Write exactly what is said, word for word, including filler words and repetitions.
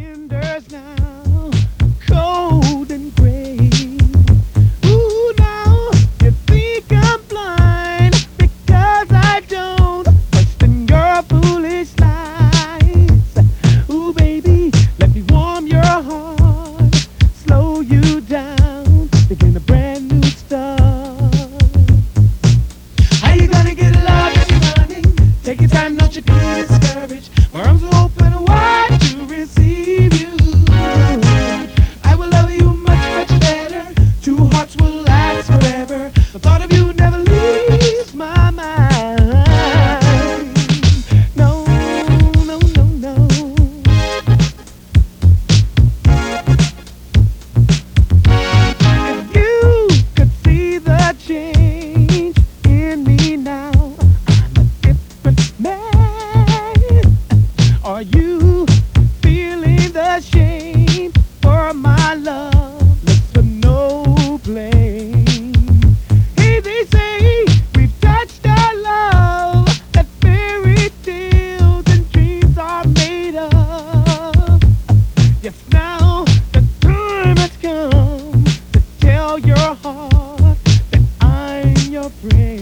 winters now, cold and gray. Ooh, now you think I'm blind because I don't question your foolish lies. Ooh, baby, let me warm your heart, slow you down, begin a brand new start. How you gonna get love if you're running? Take your time, don't you be discouraged. My arms are open wide to receive you. I will love you much, much better. Two hearts will last forever. The thought of you never leaves my mind. No, no, no, no. If you could see the change in me now, I'm a different man. Are you feeling the shame for my love? Look for no blame. Hey, they say we've touched our love that fairy tales and dreams are made of. Yes, now the time has come to tell your heart that I'm your friend.